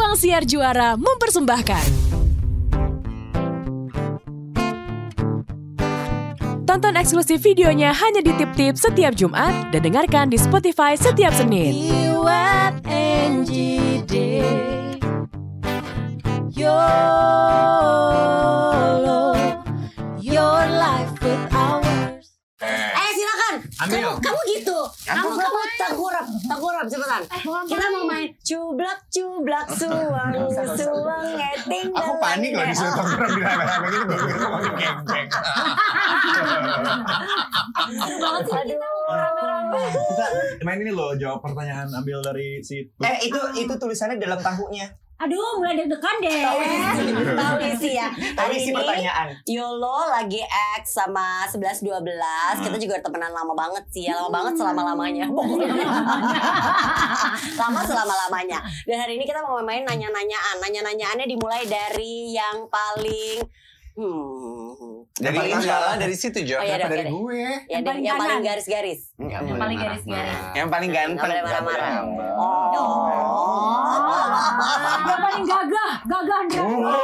Ruang Siar Juara mempersembahkan. Tonton eksklusif videonya hanya di Tip-Tip setiap Jumat dan dengarkan di Spotify setiap Senin. Iwet NGD YOLO Your life with ours. Silakan. Ambil. Kamu gitu. Kamu tengkurap cepetan. Kita mau main cublak suang ngeting. Aku panik loh disuruh tengkurap di rame-rame gitu. Gue pikir mau geng-geng. Seru banget sih kita rame-rame. Kita main ini loh, jawab pertanyaan ambil dari si Itu tulisannya dalam tahunya. Aduh, mulai deg-degan deh. Tahu isi ya. Hari Isi ini pertanyaan. Yolo lagi X sama 11-12. Kita juga temenan lama banget sih ya. Lama banget selama-lamanya. Lama selama-lamanya. Dan hari ini kita mau main nanya-nanyaan. Nanya-nanyaannya dimulai dari yang paling Dari enggak dari situ jawab. Oh, iya, Kenapa oke dari deh. gue? Ya, yang paling garis-garis. Yang paling garis-garis. Yang paling ganteng. Nggak boleh marah-marah. Yang paling gagah Andra.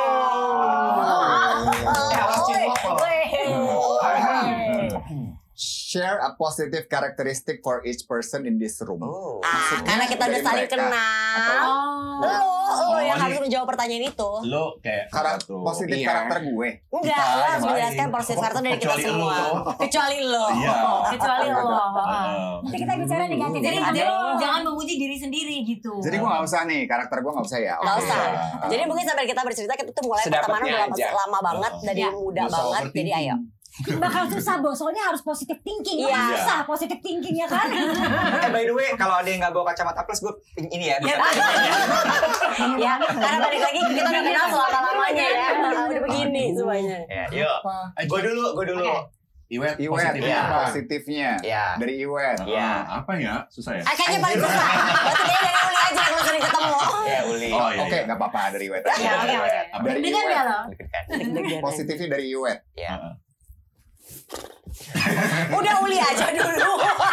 Share a positive characteristic for each person in this room. Karena kita udah saling kenal. Lo yang harus menjawab pertanyaan itu. lo kayak Positif Iya. karakter gue. Enggak, lo harus menjelaskan positif karakter dari kita Kecuali semua. lo. Kecuali lo. Iya. Kecuali lo. Nanti kita bicara negatif. Jadi Jadi jangan memuji diri sendiri gitu. Jadi gue gak usah nih, karakter gue gak usah ya. nggak Oke. usah. Jadi mungkin sampai kita bercerita kita tuh mulai Sedapatnya pertemanan aja. lama banget dari Iya. muda Nggak usah banget. Jadi overthinking. ayo. Bakal susah bos, soalnya harus positive thinking. Iya. Susah positive thinking ya kan. By the way, kalau ada yang nggak bawa kacamata plus, gue ini ya. Bisa. Ya, karena balik lagi kita udah kenal selama-lamanya ya. Udah begini semuanya. Ya, yuk. Gue dulu. Iwet Iwet, positif ya, apa? positifnya. Iya. Dari Iwet. Iya. Apa ya? Susah ya? Kayaknya paling susah. Berarti dia dari Uli aja yang sering ketemu. Ya, Uli. Oh iya. Oke, gak apa-apa dari Iwet. Oke. Dari Deg-degan ya Iwet. lo. Positifnya dari Iwet. Ya. Udah Uli aja dulu.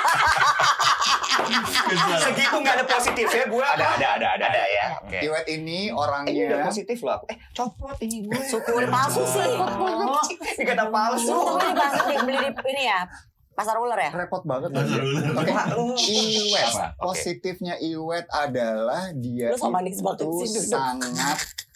Segitu nggak ada positifnya gue. Ada ya. Oke. Iwet ini Ini udah orangnya positif loh. Copot ini gue. Syukur palsu sih. Ini kata palsu. Lu tuh beli di ini ya. Pasar ular ya? repot banget. Oke. Iwet. Apa? Oke. Positifnya Iwet adalah dia Lu sama manis banget itu sih, duduk. sangat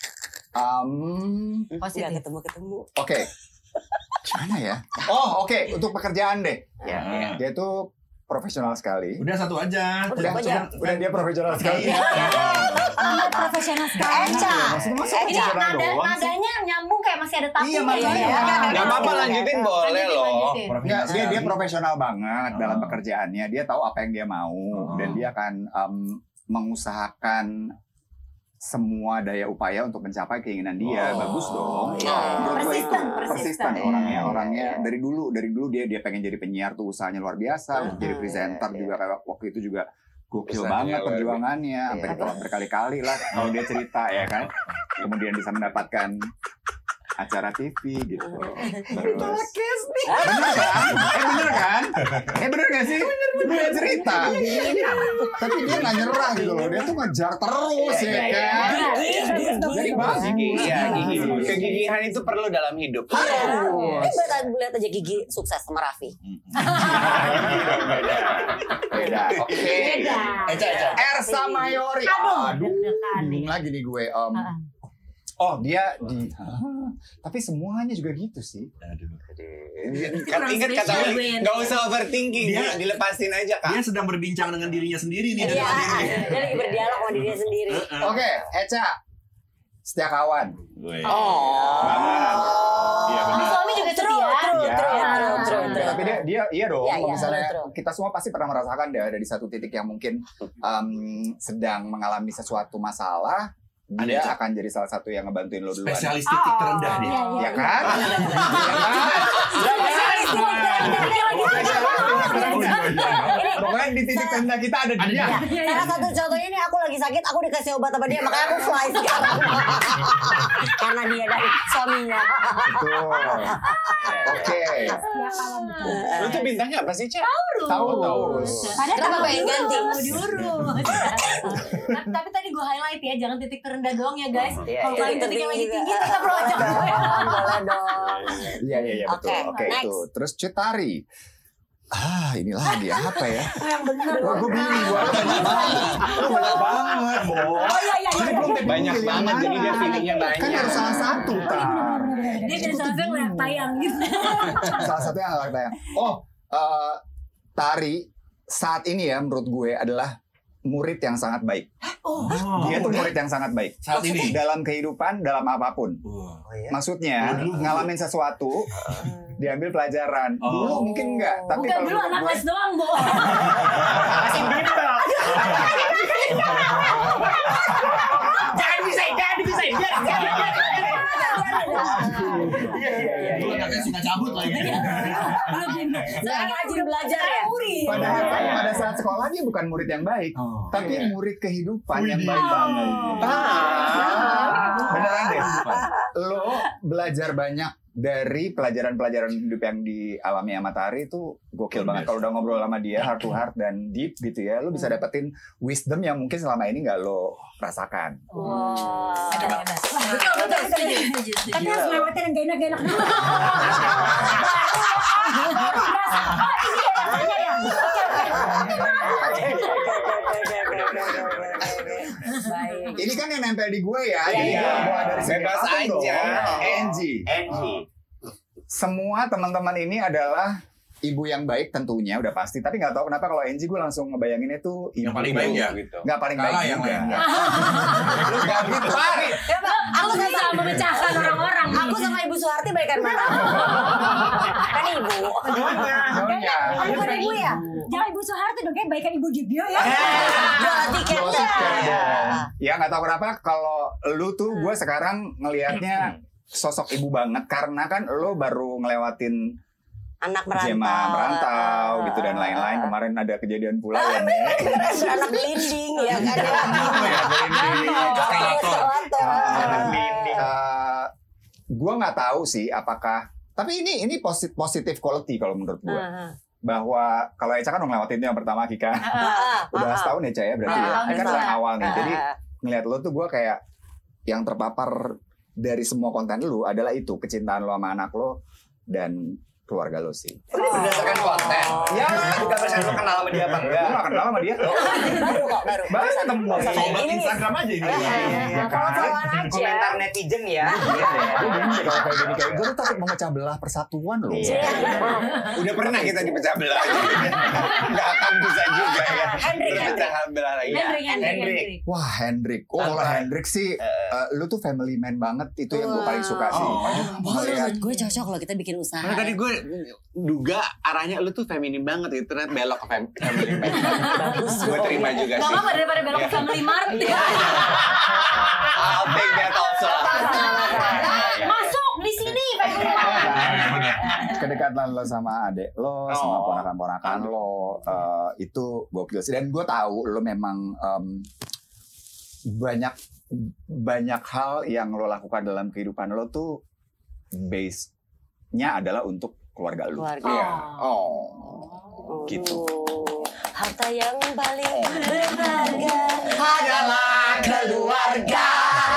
Positif. Gak ketemu-ketemu. oke. Gimana ya? Oh, oke, untuk pekerjaan deh. Ya. Dia tuh profesional sekali. Udah satu aja. Udah dia profesional sekali. Sangat profesional sekali. Eca. Maksudnya masa Ini profesional doang sih? nadanya nyambung kayak masih ada tapi. Iya, makanya. Nggak apa-apa lanjutin boleh loh. Enggak, dia profesional banget dalam pekerjaannya. Dia tahu apa yang dia mau dan dia akan mengusahakan semua daya upaya untuk mencapai keinginan dia. Bagus dong. Menurut gue itu persisten orangnya dari dulu dia pengen jadi penyiar tuh, usahanya luar biasa. Untuk jadi presenter juga kayak waktu itu juga gokil Usahanya banget perjuangannya, sampai ditolak berkali-kali lah kalau dia cerita ya kan. Kemudian bisa mendapatkan acara TV gitu. Terus bener kan? Bener gak sih? Bener cerita. Tapi dia gak nyerah gitu loh. Dia tuh ngejar terus ya kan. Jadi bagus. Iya, gigi. Kegigihan itu perlu dalam hidup. Lihat aja Gigi sukses sama Raffi. Beda. Oke. Beda. Ersa Mayori. Aduh. Bingung lagi nih gue. Oh dia tapi semuanya juga gitu sih. Kan ingat kata Uli, nggak usah overthinking, dilepasin aja kak. Dia sedang berbincang dengan dirinya sendiri nih. Iya, dengan diri. dia lagi berdialog sama dirinya sendiri. Oke, Eca. Setia kawan. Iya benar. Suami juga setia. True. Tapi dia iya dong. Iya, Kalau misalnya true. kita semua pasti pernah merasakan deh ada di satu titik yang mungkin sedang mengalami sesuatu masalah. Dia akan jadi salah satu yang ngebantuin lo duluan. Spesialis titik terendah dia. Ya kan? Pokoknya di titik terendah kita ada dia. Salah satu contohnya ini aku lagi sakit, aku dikasih obat sama dia, makanya aku fly sekarang. Karena dia dari suaminya. Betul. Oke. Lu tuh bintangnya apa sih, Cak? Taurus. Kenapa pengen ganti? Tapi tadi gue highlight ya, jangan titik terendah doang ya guys. Iya, Kalau kalian titik yang lagi tinggi tetap lo ajak gue. Boleh dong. Iya betul. Oke next. itu. Terus Cetari. Ini lagi apa ya? Yang benar. Gue bingung gue. Banyak banget, Bo. Jadi belum tentu Banyak pilih banget, yang jadi dia mana. pilihnya banyak. Kan harus salah satu, tak? Dia jadi salah satu yang tayang gitu. Salah satu yang akan tayang. Tari saat ini ya menurut gue adalah murid yang sangat baik. Dia tuh murid yang sangat baik. Saat ini? Dalam kehidupan, dalam apapun. Maksudnya ngalamin sesuatu, diambil pelajaran. Dulu mungkin enggak, tapi Bukan kalau dulu anak gue les doang, Bo. masih beda. Jangan dipisahin. Dulu anaknya suka cabut lagi. Sekarang rajin belajar ya. Pada saat sekolah dia bukan murid yang baik, tapi murid kehidupan yang baik banget. Beneran deh. Lo belajar banyak dari pelajaran-pelajaran hidup yang dialami sama Tari itu gokil banget. Kalau udah ngobrol sama dia heart to heart dan deep gitu ya, lo bisa dapetin wisdom yang mungkin selama ini nggak lo rasakan. Betul, setuju. Tapi harus lewatin yang gak enak-enak. Ini kan yang nempel di gue ya, jadi Iya. gue bawa dari segi Bebas apapun dong. aja. Angie. Semua teman-teman ini adalah ibu yang baik tentunya udah pasti, tapi nggak tahu kenapa kalau Angie gue langsung ngebayanginnya tuh ibu Yang paling baik ya? gitu. nggak paling baik Kalah yang juga. lain. Terus nggak gitu Tari. Aku bisa memecahkan orang-orang. Aku sama Ibu Suharti baikan mana? Kan ibu. Nyonya. Kamu bukan ibu ya? Jangan Ibu Soeharto dong, kayak baikan Ibu Jibio ya. Jual tiket. Ya nggak tahu kenapa kalau lu tuh gue sekarang ngelihatnya sosok ibu banget karena kan lo baru ngelewatin Anak Jema merantau gitu dan lain-lain. Kemarin ada kejadian pula ya nih. Anak blinding ya kan. Gue nggak tahu sih apakah, tapi ini positif quality kalau menurut gue. Bahwa kalau Eca kan ngelewatin itu yang pertama Kika. Udah setahun ya Eca ya berarti ya. Kan yang awal nih. Jadi ngeliat lo tuh gue kayak yang terpapar dari semua konten lu adalah itu kecintaan lo sama anak lo dan keluarga lo sih. Berdasarkan konten. Ya, kita bisa lo kenal sama dia apa enggak? Gue gak kenal sama dia. Baru ketemu. Sobat Instagram aja ini. Follow-followan aja. Komentar netizen ya. Gue bingung deh kalau kayak gini. Gue tuh takut memecah belah persatuan loh. Udah pernah kita dipecah belah. Enggak akan bisa juga ya. Berpecah belah lagi. Hendrik. Wah Hendrik. Kalau Hendrik sih lu tuh family man banget. Itu yang gue paling suka sih. Menurut gue cocok kalau kita bikin usaha. Karena tadi gue duga arahnya lu tuh feminim banget gitu, ternyata belok ke family man. Gue terima juga Gak sih. apa-apa daripada belok ke Family Mart. I'll take that also. Masuk di sini Family Mart. Kedekatan lo sama adek lo, sama ponakan-ponakan lo, itu gokil sih. Dan gue tahu lo memang banyak hal yang lo lakukan dalam kehidupan lo tuh base-nya adalah untuk keluarga lo. Keluarga. Gitu. Harta yang paling berharga adalah keluarga.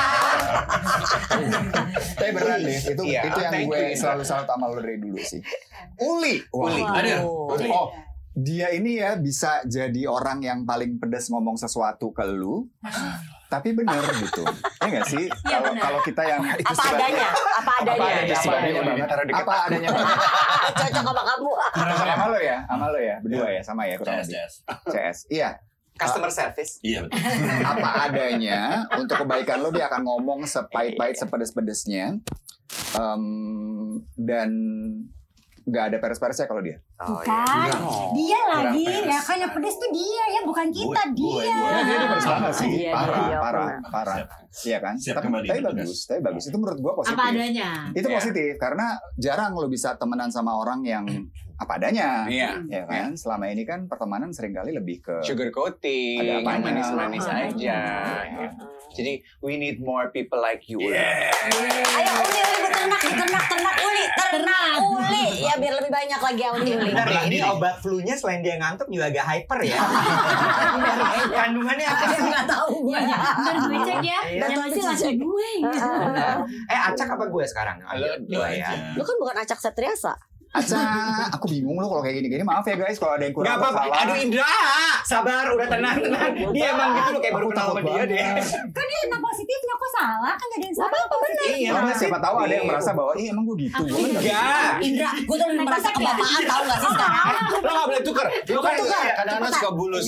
Tapi beneran deh, itu Iya, yang thank gue you. selalu sama lo dari dulu sih. Uli. Ada. Dia ini ya bisa jadi orang yang paling pedas ngomong sesuatu ke lu, tapi bener gitu. Ya nggak sih? Kalau kita yang itu Apa adanya? Apa adanya? Apa adanya banget. Cocok sama kamu. Sama lo ya, berdua ya, sama ya kurang lebih. CS. Iya. Customer service. Iya betul. Apa adanya untuk kebaikan lo dia akan ngomong sepahit-pahit sepedes-pedesnya. Dan nggak ada peres-peresnya kalau dia. Bukan. Dia lagi. Ya kan yang pedes tuh dia ya, bukan kita. Dia. Dia peres banget sih. Iya, Parah. Iya kan? Siap Tapi kembali bagus. Itu menurut gua positif. Apa adanya. Itu positif karena jarang lo bisa temenan sama orang yang apa adanya. Iya. Ya kan? Selama ini kan pertemanan seringkali lebih ke Sugar coating, Ada apanya. manis-manis aja. Jadi we need more people like you. Ayo Uli ternak Uli. Ya biar lebih banyak lagi ya Uli. Bentar nih, ini obat flu-nya selain dia ngantuk juga agak hyper ya. Kandungannya apa sih? Nggak tahu gue. Ntar gue cek ya. Yang masih laki gue. Acak apa gue sekarang? Halo, Gue ya. Lu kan bukan Acak Septriasa. aku bingung loh kalau kayak gini-gini. Maaf ya guys kalau ada yang kurang Gak atau apa-apa, salah. aduh Indra, sabar, udah tenang. Dia emang gitu loh, kayak baru kenal sama dia deh. Kan dia tentang positifnya kok salah. Kan gak ada yang salah. Iya, Karena siapa tahu ada yang merasa bahwa emang gue gitu. Gue kan Enggak. Indra, gue tuh merasa kebapaan tau gak sih sekarang? Lo gak boleh tuker. Lo kan kadang-kadang suka bulus.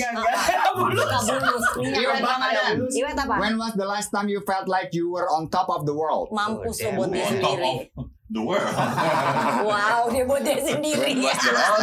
Iwet apa? When was the last time you felt like you were on top of the world? Mampus lo buat dia On top sendiri. of the world. Wow, dia buat dia sendiri ya.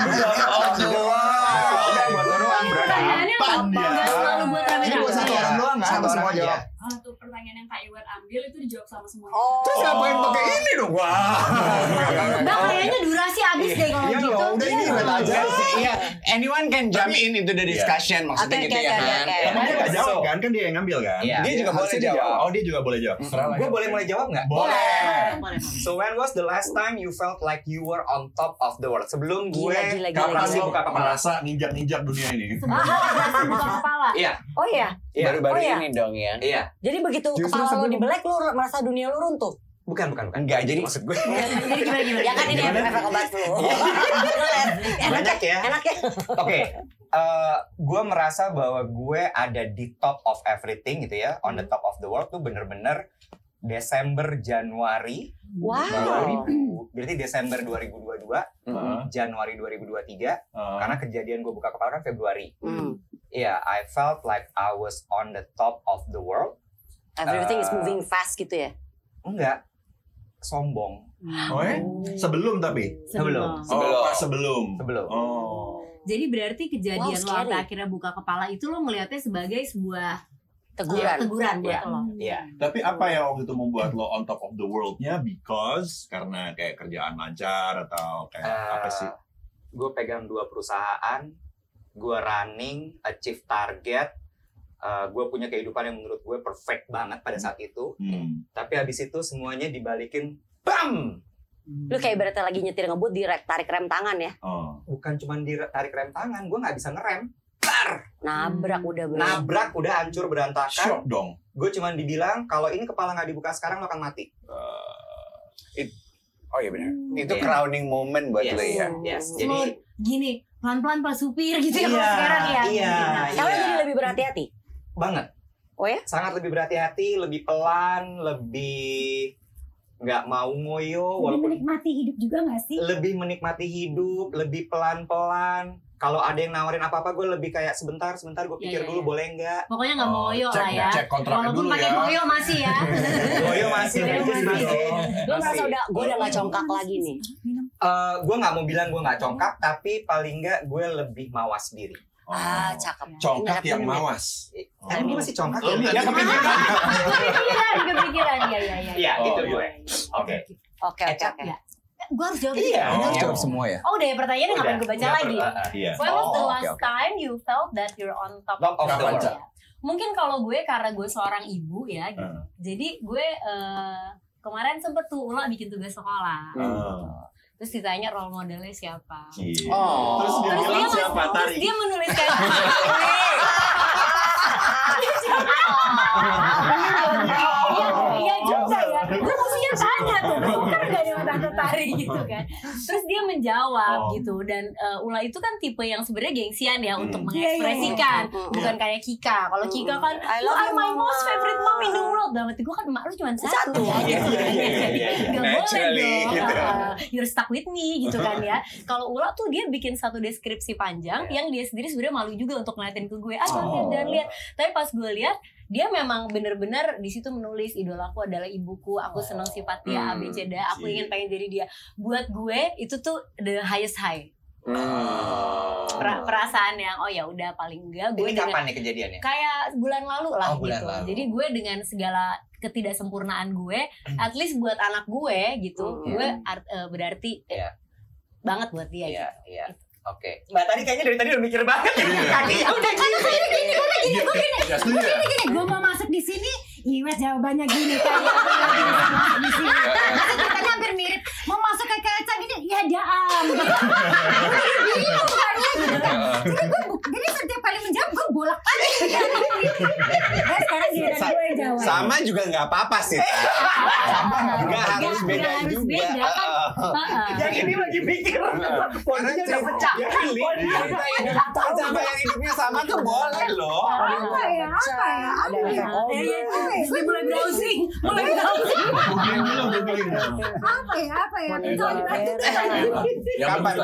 Udah buat lo doang berarti. Pertanyaannya nggak selalu buat Ini buat rame-rame. satu orang doang nggak? Atau semua jawab? Satu pertanyaan yang Kak Iwan ambil itu dijawab sama semuanya. Oh. Terus ngapain pakai ini dong? Wah. Mbak kayaknya durasi habis deh kalau Iya gitu. loh, udah ini buat aja. Iya, anyone can jump in into the discussion maksudnya Oke, gitu oke, ya oke, kan. oke. Tapi dia nggak jawab kan? Kan dia yang ngambil kan? Iya. Dia juga boleh Harusnya jawab. Oh dia juga boleh jawab. Gue boleh mulai jawab nggak? Boleh. So when was the last time you felt like you were on top of the world? Sebelum gue Gila. Kapan kasih lo buka kepala. merasa nginjak-nginjak dunia ini? Buka kepala. Iya, Oh iya. iya, Baru-baru Oh, iya. ini dong ya. iya. Jadi begitu Justru kepala lo sebelum- dibelek lu merasa dunia lu runtuh. Bukan. Enggak, jadi maksud gue. Jadi gimana? Ya kan ini efek obat flu. Banyak ya. Enak ya. Oke, gue merasa bahwa gue ada di top of everything gitu ya, on the top of the world tuh bener-bener Desember Januari Wow. 2000, berarti Desember 2022, Januari 2023, karena kejadian gue buka kepala kan Februari. Iya, I felt like I was on the top of the world. Everything is moving fast gitu ya. Enggak, sombong. Oh ya? Sebelum tapi? Sebelum. Oh pas sebelum. Sebelum. Oh. Jadi berarti kejadian Wow, lo sampai scary. akhirnya buka kepala itu lo melihatnya sebagai sebuah Teguran. buat Iya. lo. Iya. Tapi apa yang waktu itu membuat lo on top of the world-nya? Because karena kayak kerjaan lancar atau kayak apa sih? Gue pegang 2 perusahaan, gue running, achieve target, gue punya kehidupan yang menurut gue perfect banget pada saat itu. Tapi habis itu semuanya dibalikin, BAM! Lu kayak ibaratnya lagi nyetir ngebut tarik rem tangan ya. Oh. Bukan cuma tarik rem tangan, gue nggak bisa ngerem. Tar! Nabrak udah bro. Nabrak, udah hancur berantakan. Shock dong. Gue cuma dibilang, kalau ini kepala nggak dibuka sekarang, lo akan mati. Oh iya benar. Itu Iya. crowning moment buat Yes. lo ya. Yes. Lo Jadi, gini, pelan-pelan Pak Supir gitu ya Iya, kalau sekarang ya. iya. Kalau jadi lebih berhati-hati. banget. Oh ya? Sangat lebih berhati-hati, lebih pelan, lebih nggak mau ngoyo, Lebih walaupun menikmati hidup juga gak sih? lebih menikmati hidup, lebih pelan-pelan. Kalau ada yang nawarin apa-apa, gue lebih kayak sebentar, gue pikir Iya, dulu iya. boleh nggak? Pokoknya nggak mau ngoyo lah ya. Cek kontraknya Walaupun dulu pakai ya. ngoyo masih ya. Ngoyo masih, Ngoyo Regis masih. Lu merasa gue udah gak congkak lagi nih. Gue nggak mau bilang gue nggak congkak, tapi paling nggak gue lebih mawas diri. Ah, cakep. Congkak Ingat yang minum ya. mawas. Kan gue masih congkak Oh, ya? enggak. kepikiran. Kepikiran. Iya. Iya, Oh, itu iya. gue. Oke. Oke. Gue harus jawab Iya. ini. Harus jawab semua ya. Oh udah ya pertanyaannya ngapain gue baca lagi? Iya. When was the Oh, last oke. time you felt that you're on top Top of the world? world. Mungkin kalau gue karena gue seorang ibu ya gitu. Jadi gue kemarin sempet tuh Ula bikin tugas sekolah. Terus ditanya role modelnya siapa. Iya. Oh. Terus dia bilang siapa terus Tari? dia menuliskan Iya juga ya. Gue mestinya tanya tuh. Kan gak ada tante Tari gitu kan. Terus dia menjawab gitu. Dan Ula itu kan tipe yang sebenarnya gengsian ya untuk mengekspresikan. Bukan kayak Kika. Kalau Kika kan I you love are you, my Mama. most favorite mom in the world. world. Dalam hati gue kan emak lu cuma satu ya gitu kan. Gak boleh dong gitu. You're stuck with me gitu kan ya. Kalau Ula tuh dia bikin satu deskripsi panjang yang dia sendiri sebenarnya malu juga untuk ngeliatin ke gue. Jangan lihat. Tapi pas gue lihat dia memang benar-benar di situ menulis idolaku adalah ibuku, aku senang sifat dia ABC, aku ingin pengen jadi dia. Buat gue itu tuh the highest high. Perasaan yang ya udah paling enggak gue. Ini kapan nih kejadiannya? Kayak bulan lalu lah bulan gitu. lalu. Jadi gue dengan segala ketidaksempurnaan gue, at least buat anak gue gitu, gue berarti banget buat dia. Iya. Oke. Mbak tadi kayaknya dari tadi udah mikir banget ya. Kakinya udah gini. Gue mau masuk di sini, Iwes jawabannya gini kan. Di sini. Kita hampir mirip. Mau masuk ke kaca gini, ya Daam. Jadi setiap kali menjawab gue bolak-balik. Sekarang giliran gue jawab. Sama juga nggak apa-apa sih. Nggak harus beda juga. Yang ini lagi pikir. Poinnya udah pecah. Sama yang hidupnya sama tuh boleh loh. Apa ya? Dia mulai browsing. Apa ya? Kapan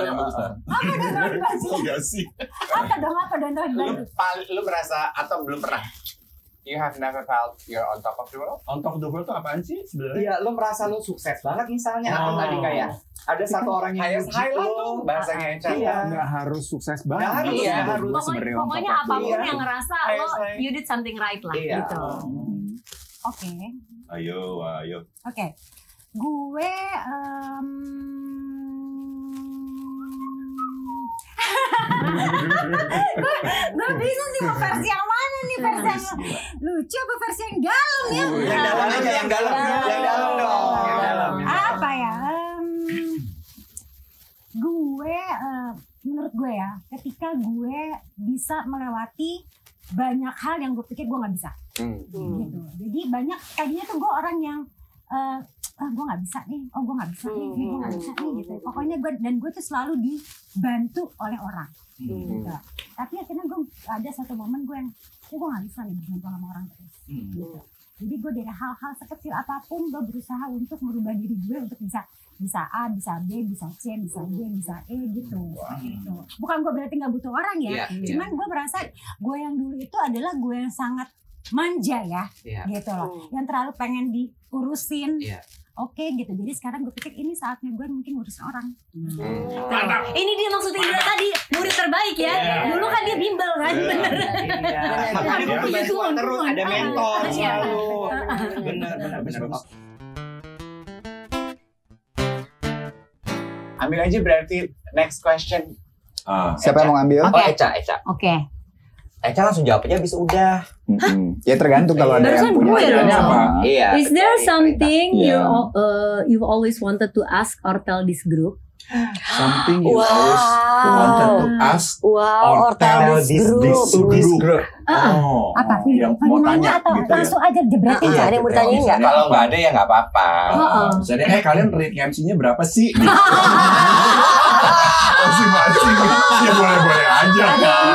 Apa dong? lu merasa atau belum pernah? You have never felt you're on top of the world? On top of the world tuh apaan sih sebenarnya? Iya, lo merasa lo sukses banget misalnya atau tadi kayak ada satu orang yang highlight tuh bahasanya Eca. Iya. Nggak harus sukses banget. Harus. Pokoknya apapun yang ngerasa lo you did something right lah gitu. Oke. Ayo. Oke. Gue gue bingung nih mau versi yang mana nih, versi yang lucu apa versi yang dalam ya? Yang dalam dong. Apa ya? Gue menurut gue ya, ketika gue bisa melewati banyak hal yang gue pikir gue nggak bisa, gitu. Jadi banyak tadinya tuh gue orang yang gue nggak bisa nih, gue nggak bisa nih, gue nggak bisa nih gitu. Pokoknya gue tuh selalu dibantu oleh orang. Gitu. Tapi akhirnya gue ada satu momen gue yang gue nggak bisa nih bergantung sama orang terus. Gitu. Jadi gue dari hal-hal sekecil apapun gue berusaha untuk merubah diri gue untuk bisa A, bisa B, bisa C, bisa D, bisa E gitu. Gitu. Bukan gue berarti nggak butuh orang ya, cuman gue merasa gue yang dulu itu adalah gue yang sangat manja ya, gitu loh, yang terlalu pengen diurusin. Oke gitu, jadi sekarang gue pikir ini saatnya gue mungkin ngurusin orang. Ini dia maksudnya Indra tadi, murid terbaik ya. Dulu kan dia bimbel kan, bener. Terus ada mentor selalu. Benar. Ambil aja berarti next question. Siapa yang mau ngambil? Eca. Oke. Eca langsung jawab aja bisa udah. Ya tergantung kalau ada yang punya. Iya. Is there something you've always wanted to ask or tell this group? Something you always wanted to ask or tell this group. Apa? Yang mau tanya atau gitu langsung aja jebratin? Iya, ada yang mau ditanyain nggak? Kalau nggak ada ya nggak apa-apa. Misalnya kalian rate MC-nya berapa sih? Masing-masing ya boleh-boleh aja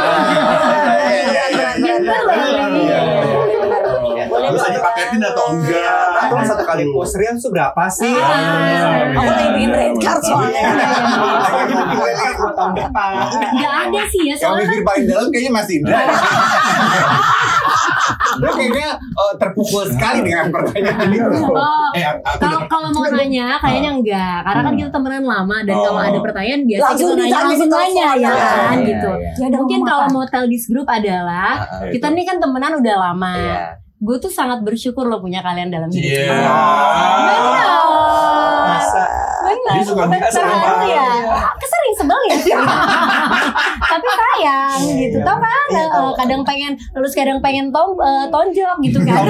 kan. Bisa dipaketin atau enggak? Atau satu kali posterian tuh berapa sih? Aku lagi bikin red card soalnya. Tahun depan. Gak ada sih ya Yang soalnya mikir paling dalam kayaknya masih Indra. Dia kayaknya terpukul sekali dengan pertanyaan itu. Kalau mau nanya kayaknya enggak, karena kan kita temenan lama dan kalau ada pertanyaan biasa Langsung kita nanya langsung nanya ya kan gitu. Mungkin kalau mau tell this group adalah kita nih kan temenan udah lama. Gue tuh sangat bersyukur lo punya kalian dalam hidup. Benar. Terharu ya. Kesering sebel ya. Tapi sayang gitu. Tau kan kadang pengen lulus, kadang pengen tonjok gitu kan.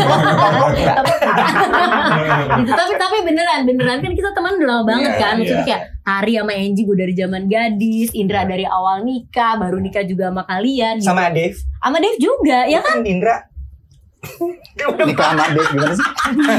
Gitu. Tapi beneran kan kita teman udah lama banget kan. Maksudnya kayak Hari sama Angie gue dari zaman gadis, Indra dari awal nikah, baru nikah juga sama kalian gitu. Sama Dave. Sama Dave juga ya kan. Indra Nikah sama Dave gimana sih?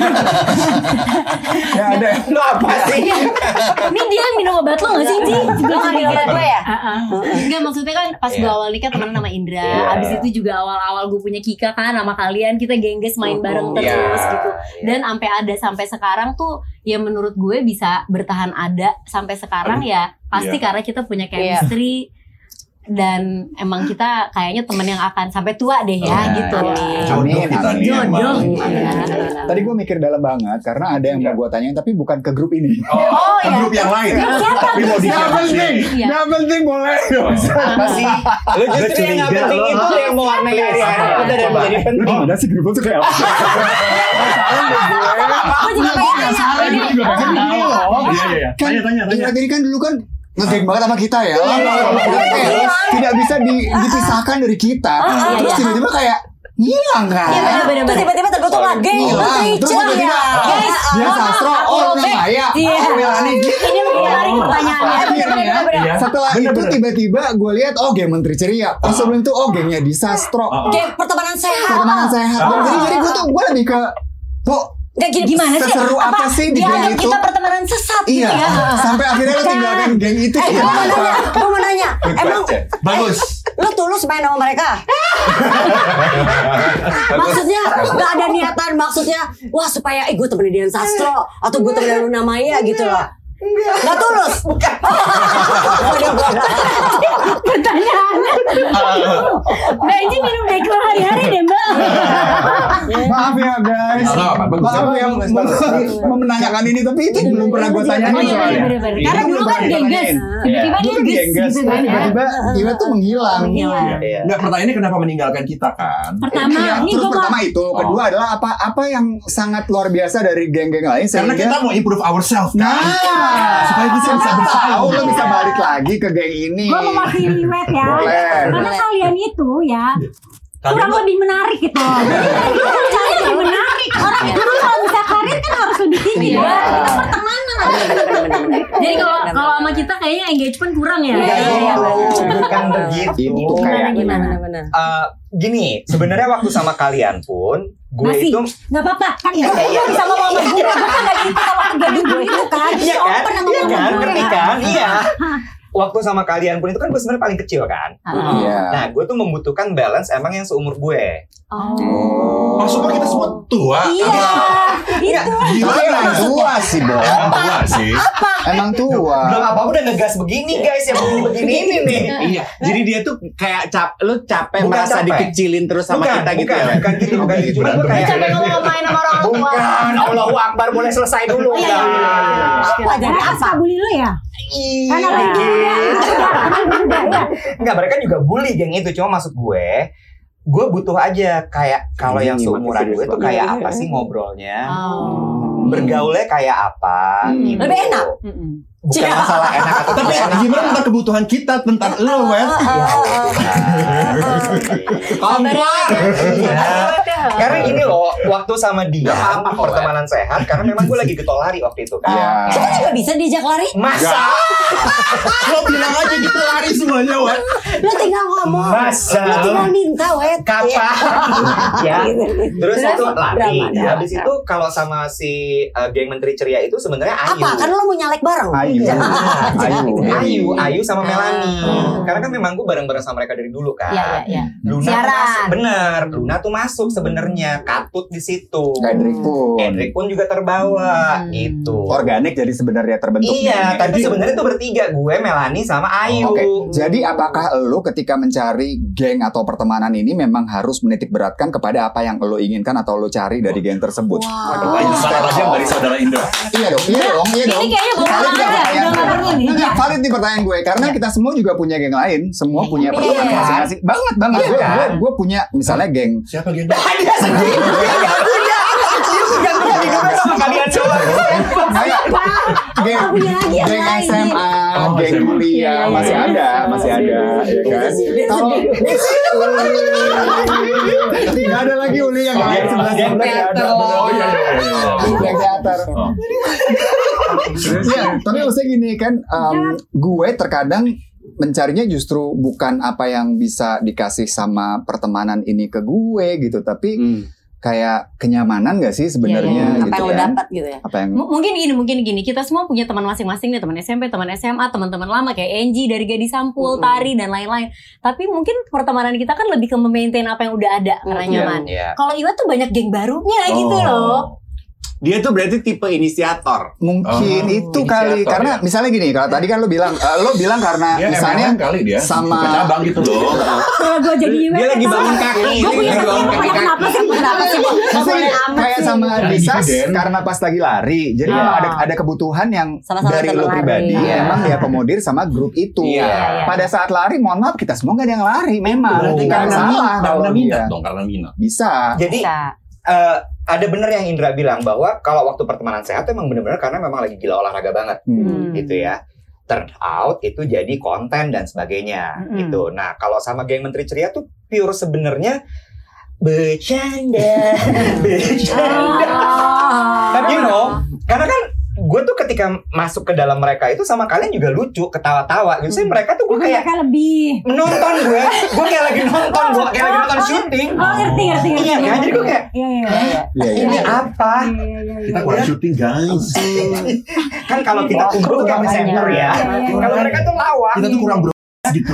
Ya ada. Lo apa sih? Ini dia minum obat lo gak sih, Ci? Lo nggak minum obat gue ya? Enggak, maksudnya kan pas gue awal nikah temen sama Indra. Abis itu juga awal-awal gue punya Kika kan sama kalian. Kita gengges main bareng terus gitu. Dan sampai sekarang tuh ya menurut gue bisa bertahan ada sampai sekarang ya pasti karena kita punya chemistry. Dan emang kita kayaknya temen yang akan sampai tua deh ya gitu. Jodoh kita nih. Jodoh. Tadi gue mikir dalam banget karena ada yang mau gue tanyain tapi bukan ke grup ini. Ke grup yang lain. Tapi mau di-share. Gak penting boleh. Apa sih? Lu justru yang gak penting itu yang mau warnai hari-hari kita dan menjadi penting. Ada sih grup itu kayak apa? Gue juga pengen Tanya. Tadi kan dulu kan ngegeng banget sama kita ya. Tidak bisa dipisahkan dari kita. Terus tiba-tiba kayak ngilang kan. Iya bener-bener. Terus tiba-tiba terbentuk lagi. Terus tiba-tiba dia Sastro, Naya, Melani. Ini menarik pertanyaannya. Setelah itu tiba-tiba gue lihat geng Menteri Ceria. Sebelum itu gengnya di Sastro. Geng pertemanan sehat. Jadi gue lebih ke Gak gini gimana sih? Seseru apa sih di geng itu? Kita pertemanan sesat gitu ya. Sampai akhirnya lo tinggalkan geng itu. Gue mau nanya. Emang bagus. Lo tulus main sama mereka? Maksudnya gak ada niatan. Maksudnya wah supaya gue temenin Dian Sastro atau gue temenin Luna Maya gitu loh. Gak tulus. Bukan. Pertanyaannya Mbak Enji minum Dekla hari-hari deh Mbak. Maaf ya guys. Maaf yang menanyakan ini tapi itu belum pernah gue tanyain soalnya. Karena dulu kan gengges. Tiba-tiba dia gengges gitu kan. Tiba-tiba tuh menghilang. Enggak, pertanyaannya kenapa meninggalkan kita kan? Pertama itu, kedua adalah apa yang sangat luar biasa dari geng-geng lain karena kita mau improve ourselves kan. Supaya kita bisa bersaing. Lo bisa balik lagi ke geng ini. Gue mewakili Wet ya. Karena kalian itu ya kurang lebih menarik gitu. Jadi kita cari lebih menarik. Orang itu kalau bisa karir kan harus lebih tinggi. Kita pertemanan. Jadi kalau sama kita kayaknya engagement kurang ya. Bukan begitu. Itu kayak gimana? Gini, sebenarnya waktu sama kalian pun gue masih itu nggak apa-apa kan gue bisa ngomong sama gue kan nggak gitu sama gaduh gue itu kan iya kan ngerti kan iya waktu sama kalian pun itu kan gue sebenarnya paling kecil kan. Nah gue tuh membutuhkan balance emang yang seumur gue. Maksudnya kita semua tua? Iya itu. Emang tua sih Bo. Emang tua. Belum apa udah ngegas begini guys yang begini ini nih. Iya. Jadi dia tuh kayak lu capek Bukan merasa capek. dikecilin terus sama kita gitu ya. Bukan gitu. Cuma gue kayak Capek ngomong-ngomongin sama orang tua. bukan. Allahu Akbar boleh selesai dulu. Apa jadi apa? bully lu ya? Karena lagi Enggak, mereka juga bully geng itu. Cuma maksud gue butuh aja kayak kalau yang seumuran gue tuh kayak apa sih ngobrolnya, bergaulnya kayak apa gitu. Lebih enak. Bukan masalah enak atau Tapi tidak enak. gimana tentang kebutuhan kita tentang lo, Wet? Karena gini loh, waktu sama dia pertemanan sehat karena memang gue lagi getol lari waktu itu kan. Kita juga bisa diajak lari. Masa? Lo bilang aja kita lari semuanya, Wet. Lo tinggal ngomong. Masa? Lo tinggal minta, Wet. Kapan? Ya. Terus itu lari. Drama. Habis itu kalau sama si geng Menteri Ceria itu sebenarnya Ayu. Apa? Karena lo mau nyalek bareng. Ayu sama Melani. Karena kan memang gue bareng-bareng sama mereka dari dulu kan. Iya. Luna tuh masuk, bener. Luna tuh masuk sebenarnya, katut di situ. Hendrik pun juga terbawa gitu. Organik jadi sebenarnya terbentuk. Iya, tapi sebenarnya tuh bertiga, gue, Melani sama Ayu. Jadi apakah lo ketika mencari geng atau pertemanan ini memang harus menitik beratkan kepada apa yang lo inginkan atau lo cari dari geng tersebut? Salah aja dari saudara Indra. Iya dong. Ini kayaknya Valid nih pertanyaan gue karena kita semua juga punya geng lain, semua punya pertemanan masing-masing. Banget. Gue punya misalnya geng. Siapa geng? Dia sendiri. Yang punya hidupnya sama kalian doang. Geng SMA, geng kuliah masih ada, ya kan? Kalau nggak ada lagi Uli yang lain Geng teater. Geng teater. Ya, tapi maksudnya gini kan, gue terkadang mencarinya justru bukan apa yang bisa dikasih sama pertemanan ini ke gue gitu, tapi kayak kenyamanan gak sih sebenarnya Apa gitu yang lo kan? dapat gitu ya? Apa yang Mungkin gini. Kita semua punya teman masing-masing nih, teman SMP, teman SMA, teman-teman lama kayak Angie dari Gadis Sampul, Tari dan lain-lain. Tapi mungkin pertemanan kita kan lebih ke memaintain apa yang udah ada karena nyaman. Kalau Iwa tuh banyak geng barunya gitu loh. Dia tuh berarti tipe inisiator. mungkin itu kali inisiator, karena misalnya gini, kalau tadi kan lo bilang karena Dia misalnya MLM kali dia. sama cabang gitu loh. Kalau gue jadi Dia lagi bangun kaki. Gue punya Dia lagi bangun kaki. kenapa sih? Maksudnya kayak sama Kayak Disas dividen. karena pas lagi lari, jadi ada kebutuhan yang Sama-sama dari teman lo lari. pribadi Iya. memang diakomodir sama grup itu. Iya. Pada saat lari, mohon maaf kita semua nggak ada yang lari, memang Berarti bukan salah. karena kalau minat dia. dong, karena minat. Bisa. Jadi ada bener yang Indra bilang bahwa kalau waktu pertemanan sehat tuh emang bener-bener karena memang lagi gila olahraga banget gitu ya. Turn out itu jadi konten dan sebagainya gitu. Nah kalau sama geng Menteri Ceria tuh pure sebenarnya bercanda. Tapi karena kan gue tuh ketika masuk ke dalam mereka itu sama kalian juga lucu, ketawa-tawa gitu. Mereka tuh gue kayak Mereka lebih menonton gue kayak lagi nonton, syuting. Oh ngerti. Iya kan, jadi gue kayak Iya. ini apa? Kita kurang syuting guys. Kan kalau kita kumpul kan center ya. Kalau mereka tuh lawak. Kita tuh kurang bro gitu.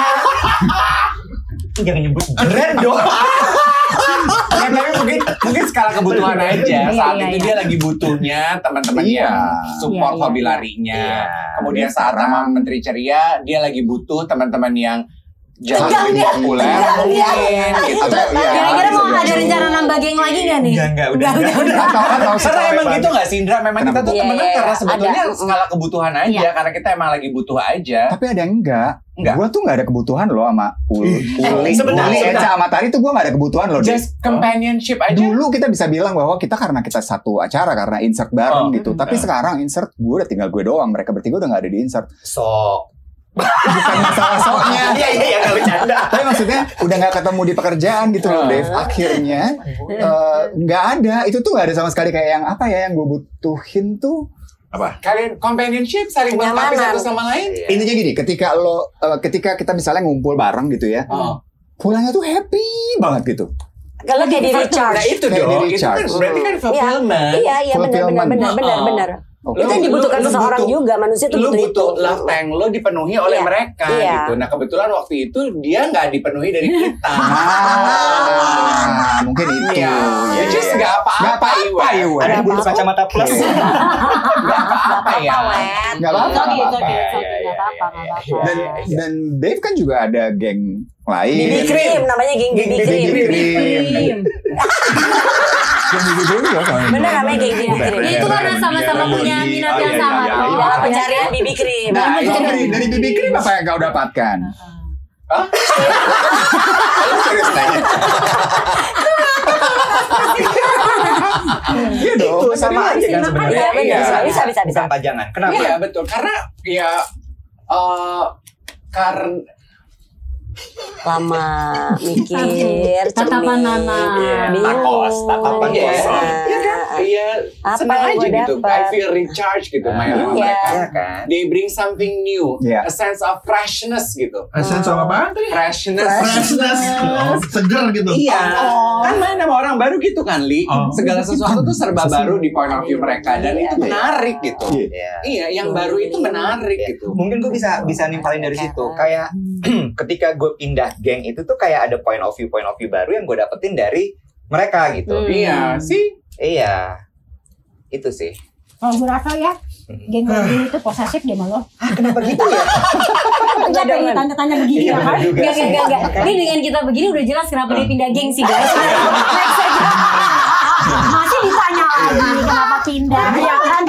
Jangan nyebut brand dong. Ya, tapi mungkin skala kebutuhan aja. Saat itu dia lagi butuhnya teman-teman yang support hobi larinya. Kemudian saat sama Menteri Ceria, dia lagi butuh teman-teman yang jauh lebih populer. Gitu. Kira-kira mau ada rencana nambah geng lagi gak nih? Enggak, udah. Atau Karena emang gitu gak sih Indra? Memang kita tuh temenan karena sebetulnya ada. skala kebutuhan aja. Karena kita emang lagi butuh aja. Tapi ada yang enggak. Enggak. Gue tuh gak ada kebutuhan loh sama Uli, sebenarnya. Eca sama Tari tuh gue gak ada kebutuhan loh. Just companionship aja. Dulu kita bisa bilang bahwa kita karena kita satu acara karena insert bareng gitu. Tapi sekarang insert gue udah tinggal gue doang. Mereka bertiga udah gak ada di insert. Bukan masalah soknya. Iya, gak bercanda. Tapi maksudnya udah gak ketemu di pekerjaan gitu loh Dave. Akhirnya gak ada. Itu tuh gak ada sama sekali kayak yang apa ya yang gue butuhin tuh. Apa? Kalian companionship saling melengkapi satu sama lain. Intinya gini, ketika kita misalnya ngumpul bareng gitu ya. Pulangnya tuh happy banget gitu. Kalau kayak di recharge. Nah itu Kayak dong, di itu kan recharge. berarti kan fulfillment. Iya benar. Okay. Itu yang dibutuhkan seseorang juga, manusia tuh lu butuh itu. butuh love tank lo dipenuhi oleh mereka gitu. Nah kebetulan waktu itu dia nggak dipenuhi dari kita. Mungkin itu. Ya just nggak apa-apa Iwan. Ada bulu kacamata plus. Nggak apa-apa ya. Nggak apa-apa. Nggak apa-apa. Dan Dave kan juga ada geng lain. BB Cream namanya geng BB Cream. Bener namanya geng BB Cream. Itu karena sama-sama punya minat yang sama. Di dalam pencarian BB Cream. Nah, dari BB Cream apa yang kau dapatkan? Serius nanya. Iya dong. Itu sama aja kan sebenarnya. Bisa. Bukan pajangan. Kenapa? Iya betul. Karena ya karena lama mikir, Tatapan Nana. Tatapan kosong. Iya kan? Iya, Apa senang yang aja gua gitu. dapat? I feel recharged gitu main sama Iya. mereka. Iya kan? They bring something new, a sense of freshness gitu. Sense of apaan tadi? Freshness. Seger gitu. Iya. Kan main sama orang baru gitu kan, Li. Segala sesuatu tuh serba baru di point of view mereka dan itu menarik gitu. Iya, yang baru itu menarik gitu. Mungkin gue bisa nimpalin dari situ. Kayak ketika gue pindah geng itu tuh kayak ada point of view baru yang gue dapetin dari mereka gitu. Iya, sih. Iya. Itu sih. Kalau gue rasa ya, geng gue itu posesif dia malah. Kenapa gitu ya? Enggak pengen tanya-tanya begini ya kan? Enggak. Ini dengan kita begini udah jelas kenapa dia pindah geng sih guys. Masih ditanya lagi kenapa pindah ya kan?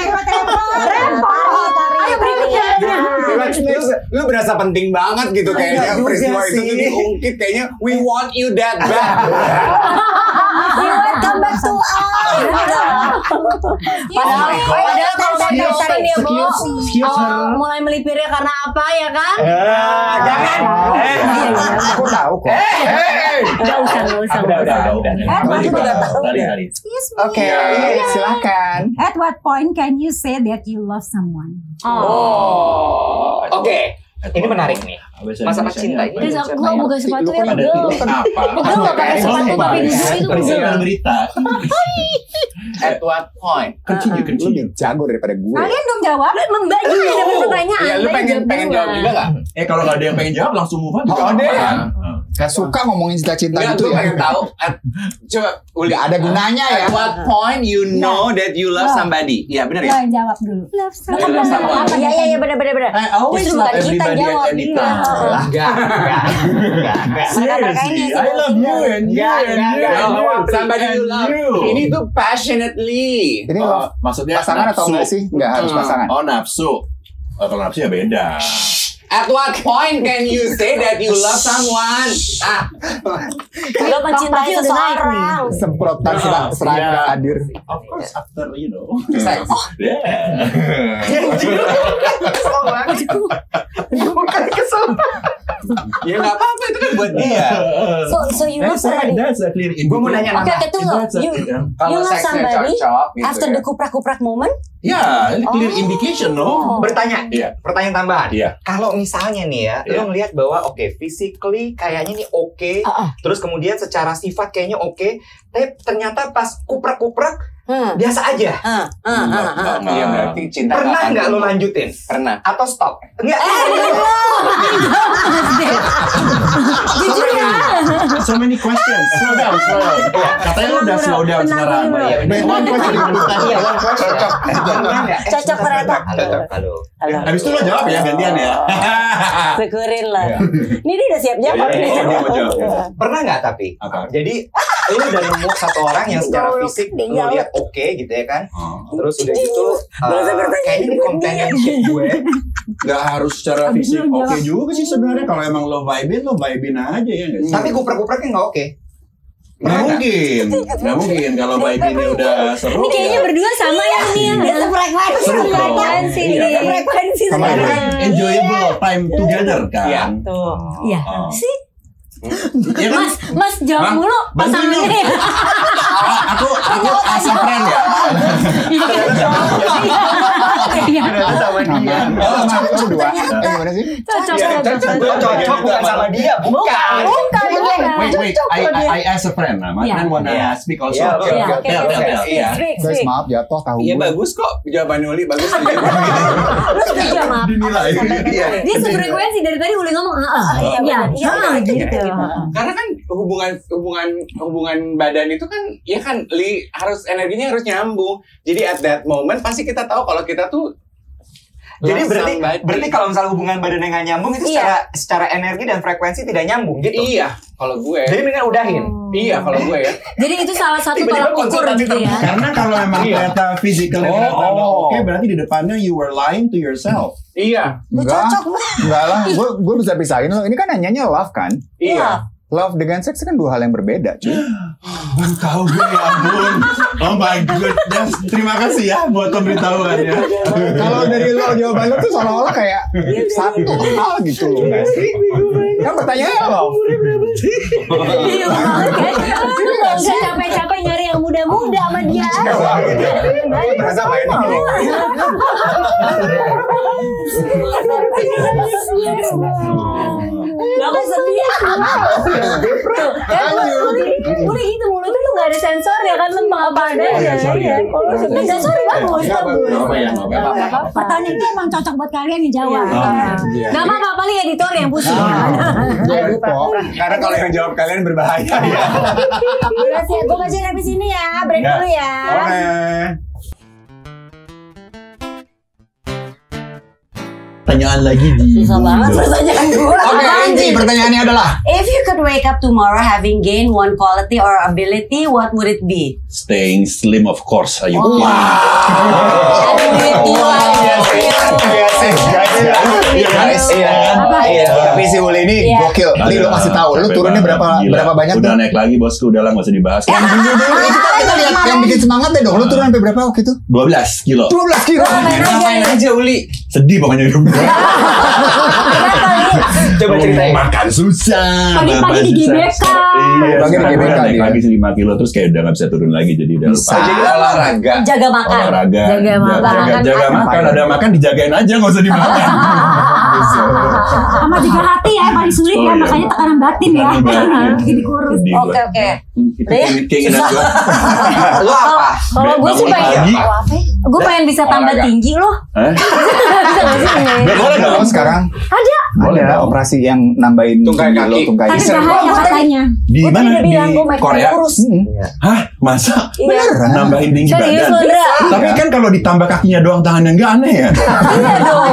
Ayo berikutnya. Lu berasa penting banget gitu kayaknya peristiwa itu tuh diungkit kayaknya we want you that back. Come back to us. Padahal kalau background dia mulai melipirnya karena apa ya kan? Jangan. Aku tahu kok. Enggak usah. Dari. Oke, silakan. At what point can you say that you love someone? Oke. Ini menarik nih. Masalah cinta ini. Gua buka sepatu ya pegel. Apa? Pegel nggak pakai sepatu tapi duduk itu pegel. Berita. At what point? Lu lebih jago daripada gue. Kalian dong jawab. Mbak juga ada pertanyaan. Ya lu pengen jawab juga nggak? Kalau nggak ada yang pengen jawab langsung move on. Oh, ada ya? Gak suka ngomongin cinta-cinta Enggak, gitu gue ya. pengen tahu. Coba Uli, Gak ada gunanya ya. At what point you know that you love somebody? Iya benar ya? Lo yang jawab dulu. Love You love someone. Iya benar. I always Justru love bukan kita everybody jawab. at any time. Enggak. Mereka ini I love you and you and you. No, somebody you love. Ini tuh passionately. Ini Maksudnya pasangan atau enggak sih? Enggak harus pasangan. Oh nafsu. Kalau nafsu ya beda. At what point can you say that you love someone? Lo mencintai seseorang. Semprotan serai hadir. Of course after Sex. Ya nggak apa-apa, itu kan buat dia. So you love somebody. That's a clear indication. Gue mau nanya Oke, tunggu. You Kalau love seksnya somebody cocok gitu after ya. the kuprak-kuprak moment? Ya, ini clear indication no. Bertanya, Iya. pertanyaan tambahan. Iya. Kalau misalnya nih ya, Iya. lo ngelihat bahwa oke, physically kayaknya nih oke, terus kemudian secara sifat kayaknya oke, tapi ternyata pas kuprak-kuprak biasa aja. Iya berarti cinta Pernah nggak lo lanjutin? Pernah. Atau stop? Enggak. Jujur ya. So many questions. Slow down. Katanya lo udah slow down sekarang. One question. Iya, one question. Cocok ternyata. Halo. Habis itu lo jawab ya, gantian ya. Syukurin lah. Ini dia udah siap jawab. Pernah nggak tapi? Apa? Jadi lo udah nemu satu orang yang secara fisik lo lihat oke gitu ya kan? Terus udah gitu, kayaknya ini companionship gue. Gak harus secara fisik oke juga sih sebenarnya. Kalau emang lo vibein aja ya nggak sih? Tapi kuprak-kupraknya nggak oke. Nggak mungkin kalau vibe-nya udah seru. Ini kayaknya berdua sama ya nih yang Dia sefrekuensi. Seru dong. frekuensi. Sefrekuensi. Kemarin kan enjoyable time together kan. Tuh. Iya. Sih. Iya kan? Mas jawab dulu pasangannya ya. Aku as a friend ya. Iya. Sama dia. Gimana sih? Cocok. Gue cocok bukan sama dia, bukan. Wait. I as a friend. Nah, Iya. man wanna speak also. Iya, oke. Tell. Iya. Guys maaf jatuh tahu. Iya bagus kok jawaban Uli bagus. Lu setuju sama apa? Dinilai. Dia sefrekuensi dari tadi Uli ngomong Iya, gitu. Karena kan hubungan badan itu kan ya kan harus energinya harus nyambung. Jadi at that moment pasti kita tahu kalau kita tuh Jadi love berarti somebody. kalau misalnya hubungan badan yang nggak nyambung itu secara energi dan frekuensi tidak nyambung gitu. Iya, kalau gue. Jadi mendingan udahin. Iya, kalau gue ya. Jadi itu salah satu tolak ukur gitu ya. Karena kalau memang ternyata physical oke, berarti di depannya you were lying to yourself. Iya. Enggak lah, gue bisa pisahin lo. Ini kan nanyanya love kan? Iya. Love dengan seks kan dua hal yang berbeda, cuy. Baru tahu gue ya ampun. Oh my goodness. Terima kasih ya buat pemberitahuannya. Kalau dari lo jawaban lo tuh seolah-olah kayak satu hal gitu loh, nggak sih? Kan pertanyaannya love. Iya banget kan. Lu gak usah capek-capek nyari yang muda-muda sama dia. Terasa apa ini? Aku sedih. Tuh, kan udah gitu mulut tuh gak ada sensor ya kan lempeng apa adanya. Iya. Kalau sudah sensor bagus. Pertanyaan ini emang cocok buat kalian yang jawab. Gak apa-apa paling editor yang pusing. Karena kalau yang jawab kalian berbahaya ya. Udah siap, gue bacain habis ini ya. Break dulu ya. Oke. Pertanyaan lagi di Susah banget pertanyaan gue. Oke, Angie, pertanyaannya adalah If you could wake up tomorrow having gained one quality or ability, what would it be? staying slim of course. Are you Tapi si Uli ini gokil. Nih lo kasih tahu, lu turunnya berapa banyak tuh? Udah naik lagi bosku, udah lah gak usah dibahas. Kita lihat yang bikin semangat deh dong. Lu turun sampai berapa waktu itu? 12 kilo. 12 kilo. Ngapain aja Uli? Sedih pokoknya hidup gue. Kenapa Coba ceritain. Makan susah. Pagi-pagi di GBK. Iya, Pagi di sekarang GBK naik dia. lagi 5 kilo terus kayak udah nggak bisa turun lagi jadi udah lupa. Jadi olahraga. Jaga makan. Olahraga. Jaga makan. Jaga makan. Ada makan dijagain aja nggak usah dimakan. Sama juga hati ya yang paling sulit Oh, ya, iya. makanya tekanan batin ya. Jadi kurus. Oke. Itu keinginan gue. Lu apa? Kalau gue sih pengen, gue pengen bisa tambah Olahraga. tinggi loh. Bisa nggak sih? Gak boleh Ada dong. sekarang. Boleh Ada dong. operasi yang nambahin Tungkai tinggi lo, kaki. tungkai. Tapi bahaya katanya. Di mana? Dia Di bilang gue makin Korea? kurus. Hah? Masa? Iya. Nambahin tinggi Serius badan? lo, Ndra? Tapi kan kalau ditambah kakinya doang tangannya enggak aneh ya? Iya dong.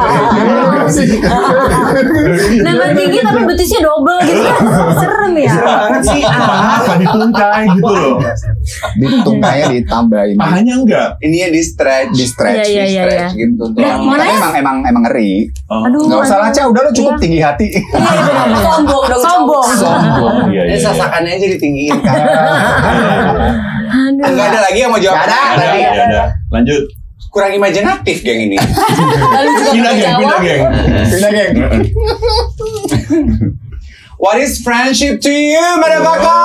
Nambah tinggi tapi betisnya double gitu kan. Serem ya. Banget sih. Apa ditungkai gitu loh. Di tungkainya ditambahin. Pahanya enggak? Ini ya di stretch. Di stretch. Iya, iya, iya. gitu. Mau Tapi nanya? emang ngeri. Aduh. Nggak usah lah, Ca. Udah lo cukup tinggi hati. Sombong dong. Sombong. Iya, Ini sasakannya aja ditinggiin kan. Aduh. Enggak ada lagi yang mau jawab. Nggak ada. Tadi. Ya udah. Lanjut. Kurang imajinatif geng ini. Lalu juga Pindah geng, menjawab. pindah geng. Pindah, geng. What is friendship to you, motherfucker?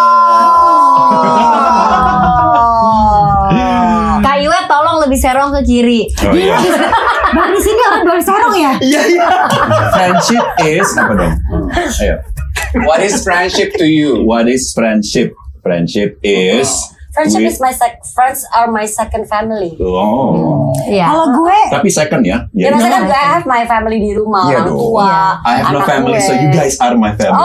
Kayunya tolong lebih serong ke kiri. Oh iya. Bang di sini orang dua serong ya. Friendship is apa dong? Ayo. What is friendship to you? What is friendship? Friendship is Friendship is friends are my second family. Oh. Iya. Kalau gue Tapi second ya. Ya maksudnya gue have my family di rumah, Iya orang dong. tua. I have no anak family, gue. so you guys are my family.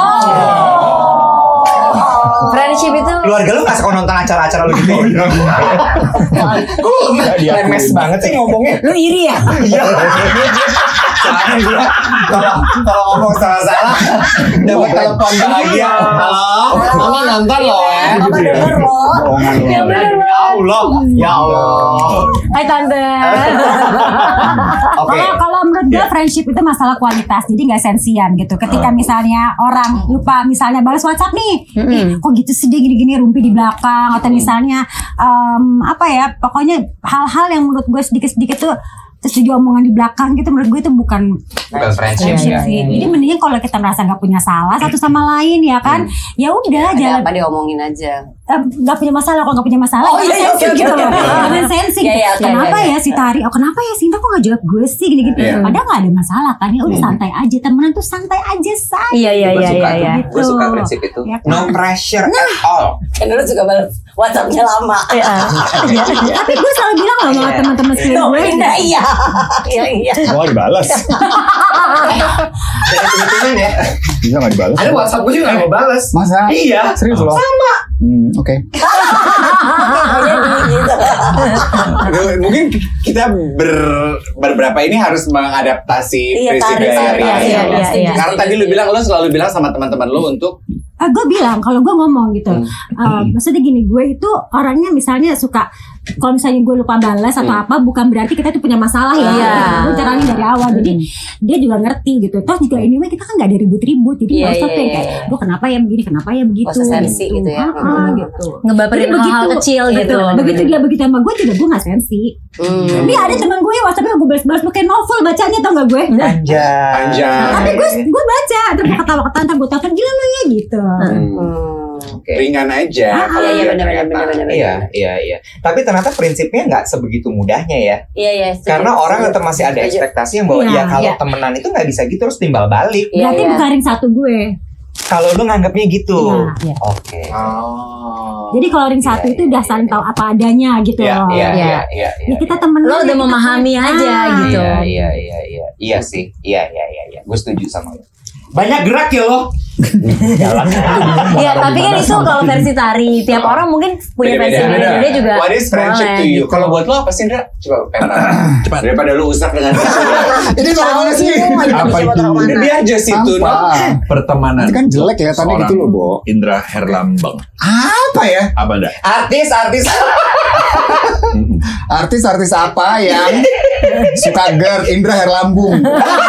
Friendship itu Keluarga lu gak suka nonton acara-acara lu gitu. Lemes banget sih ngomongnya. lu iri ya? Kalau ngomong salah-salah dapat telepon bahagia. Halo. Mama nonton loh ya. Apa denger lo? Ya bener Ya Allah. Ya Allah. Hai tante. Oke. Kalau menurut gue friendship itu masalah kualitas, jadi nggak sensian gitu. Ketika misalnya orang lupa misalnya balas WhatsApp nih, kok gitu sih dia gini-gini rumpi di belakang, atau misalnya apa ya, pokoknya hal-hal yang menurut gue sedikit-sedikit tuh terus jadi omongan di belakang gitu, menurut gue itu bukan friendship friendship ya. sih. Jadi mendingan kalau kita merasa nggak punya salah satu sama lain ya kan, ya udah Ada jangan apa diomongin aja. nggak punya masalah. Kalau nggak punya masalah Oh, jangan iya, sensi oke, gitu oke, loh, oke. jangan sensi. Iya, iya, Kenapa iya, ya si Tari, oh kenapa ya Sinta kok nggak jawab gue sih gini-gini. Padahal nggak ada masalah kan, ya udah santai aja, temenan tuh santai aja say. Iya iya Gue iya suka iya. tuh. Gue suka prinsip itu. Ya kan? No pressure at all. Kan dulu juga balas WhatsAppnya lama. Tapi gue selalu bilang loh sama teman-teman sekalian gue. Indah iya. Iya. Oh dibalas. Jadi kebetulan ya. Bisa nggak dibalas? Ada WhatsApp gue juga gak mau bales. Masa? Iya. Serius loh? Sama. Oke. Mungkin kita beberapa ini harus mengadaptasi Iya, prinsip tarik, dari iya, iya, iya, iya. Karena tadi lu bilang lo selalu bilang sama teman-teman lo untuk Gue bilang kalau gue ngomong gitu, maksudnya gini, gue itu orangnya misalnya suka kalau misalnya gue lupa balas atau apa, bukan berarti kita tuh punya masalah ya. Iya. Gue caranya dari awal, jadi dia juga ngerti gitu. Terus juga anyway kita kan nggak ada ribut-ribut, jadi nggak usah kayak, gue kenapa ya begini, kenapa ya begitu. Nggak usah sensi gitu ya. Gitu. Ngebaperin Jadi hal-hal kecil gitu. Begitu dia begitu sama gue juga gue nggak sensi. Ini ada teman gue WhatsAppnya gue balas-balas lu kayak novel bacanya, tau nggak gue? Anjay. Tapi gue baca, terus ketawa-ketawa, ntar gue telepon gila lu ya gitu. ringan aja. Kalau Iya, dia benar. Iya. Tapi ternyata prinsipnya nggak sebegitu mudahnya ya. Iya. Karena orang tetap masih ada ekspektasi yang bahwa Iya, ya kalau iya. temenan itu nggak bisa gitu terus timbal balik. Berarti bukan ring satu gue. Kalau lu nganggapnya gitu. Iya. Oke. Jadi kalau ring satu itu udah saling tahu apa adanya gitu loh. Iya. Ya kita temen Lo udah memahami aja gitu. Iya. Iya sih. Iya. Gue setuju sama lo. Banyak gerak ya lo. Iya, tapi kan itu kalau versi Tari, tiap orang mungkin punya versi beda-beda juga. What is friendship to you? boleh, gitu. Kalau buat lo apa sih, Indra? Coba pengen cepat. Daripada lu usap dengan Ini mana sih? Apa itu? dia aja situ. Apa? Pertemanan. Itu kan jelek ya tadi gitu loh, Bo. Indra Herlambang. Apa ya? Apa enggak? Artis. Artis apa yang suka GERD? Indra Herlambung.